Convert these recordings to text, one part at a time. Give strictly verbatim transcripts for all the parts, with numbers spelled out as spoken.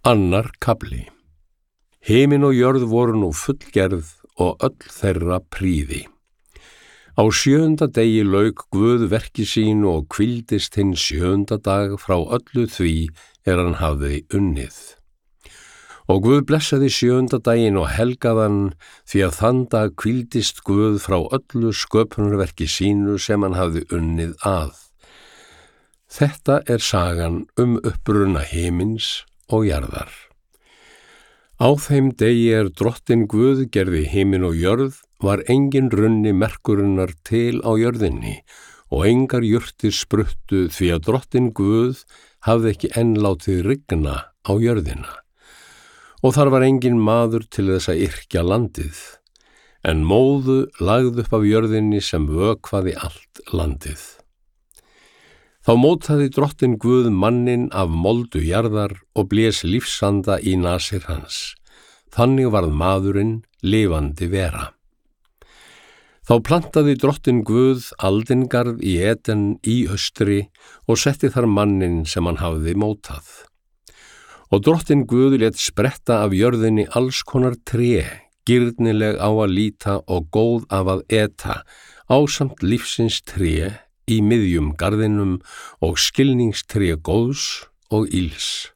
Annar kafli. Himin og jörð voru nú fullgerð og öll þeirra prýði. Á sjöunda degi lauk Guð verki sínu og hvíldist hinn sjöunda dag frá öllu því er hann hafði unnið. Og Guð blessaði sjöunda daginn og helgaðan því að þann dag hvíldist Guð frá öllu sköpunarverki sínu sem hann hafði unnið að. Þetta er sagan um uppruna himins og jarðar. Á þeim degi er Drottinn Guð gerði himin og jörð, var engin runni merkurinnar til á jörðinni og engar jurtir spruttu því að Drottinn Guð hafði ekki enn látið rigna á jörðina. Og þar var engin maður til þess að yrkja landið, en móðu lagði upp af jörðinni sem vökvaði allt landið. Þá mótaði Drottinn Guð manninn af moldu jarðar og blés lífsanda í nasir hans. Þannig varð maðurinn lifandi vera. Þá plantaði Drottinn Guð aldingarð í Eden í austri og setti þar manninn sem hann hafði mótað. Og Drottinn Guð lét spretta af jörðinni alls konar tré, girnileg á að líta og góð af að eta, ásamt lífsins tré í miðjum garðinum og skilningstré góðs og ills.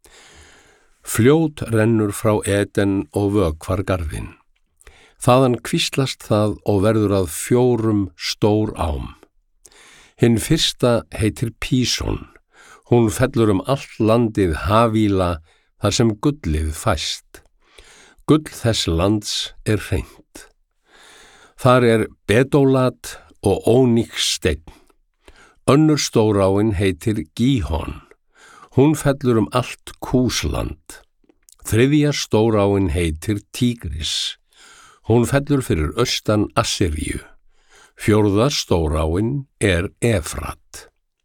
Fljót rennur frá Eden og vökvar garðinn. Þaðan kvíslast það og verður að fjórum stór ám. Hinn fyrsta heitir Píson. Hún fellur um allt landið Havíla þar sem gullið fæst. Gull þess lands er hreint. Þar er Bedólat og óníkssteinn. Önnur stóráin heitir Gíhon. Hún fellur um allt Kúsland. Þriðja stóráin heitir Tígris. Hún fellur fyrir austan Assyríu. Fjórða stóráin er Efrat.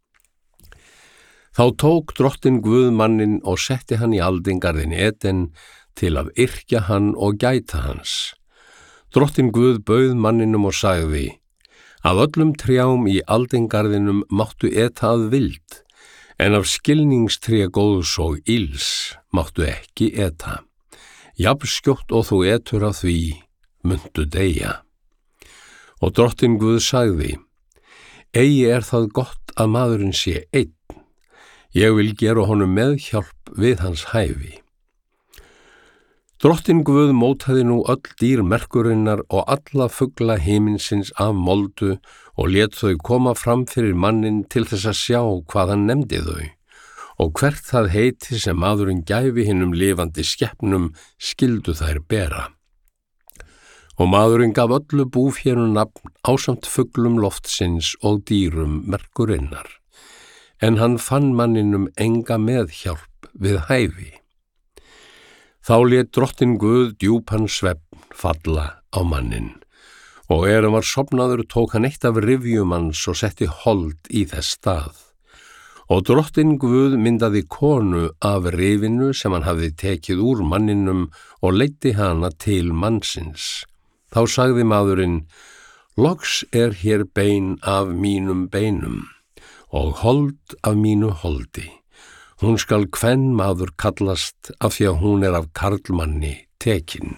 Þá tók Drottinn Guð manninn og setti hann í aldingarðin Eden til að yrkja hann og gæta hans. Drottinn Guð bauð manninum og sagði: Af öllum trjám í aldingarðinum máttu eta að vild, en af skilningstré góðs og ills máttu ekki eta. Jafn skjótt og þú etur af því, muntu deyja. Og Drottinn Guð sagði: Eigi er það gott að maðurinn sé einn. Ég vil gera honum meðhjálp við hans hæfi. Drottinn Guð mótaði nú öll dýr merkurinnar og alla fugla himinsins af moldu og lét þau koma fram fyrir manninn til þess að sjá hvað hann nefndi þau, og hvert það heiti sem maðurinn gæfi hinum lifandi skepnum skildu þær bera. Og maðurinn gaf öllu búfénu nafn ásamt fuglum loftsins og dýrum merkurinnar, en hann fann manninum enga meðhjálp við hæfi. Þá lét Drottinn Guð djúpan svefn falla á manninn, og er hann var sofnaður tók hann eitt af rifjum hans og setti hold í þess stað. Og Drottinn Guð myndaði konu af rifinu sem hann hafði tekið úr manninum og leiddi hana til mannsins. Þá sagði maðurinn: Loks er hér bein af mínum beinum og hold af mínu holdi. Hún skal kvenmaður kallast af því að hún er af karlmanni tekin.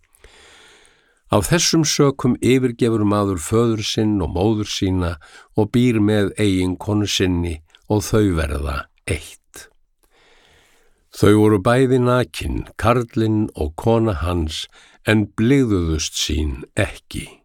Af þessum sökum yfirgefur maður föður sinn og móður sína og býr með eiginkonu sinni og þau verða eitt. Þau voru bæði nakin, karlinn og kona hans, en blygðuðust sín ekki.